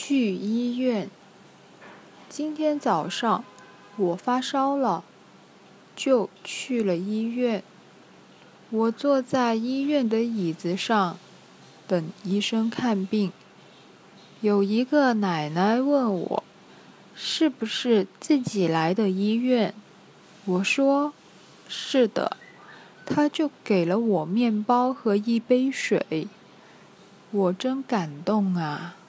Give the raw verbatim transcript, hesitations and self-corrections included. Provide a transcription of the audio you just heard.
去医院。今天早上我发烧了，就去了医院。我坐在医院的椅子上，等医生看病。有一个奶奶问我，是不是自己来的医院？我说，是的。她就给了我面包和一杯水。我真感动啊。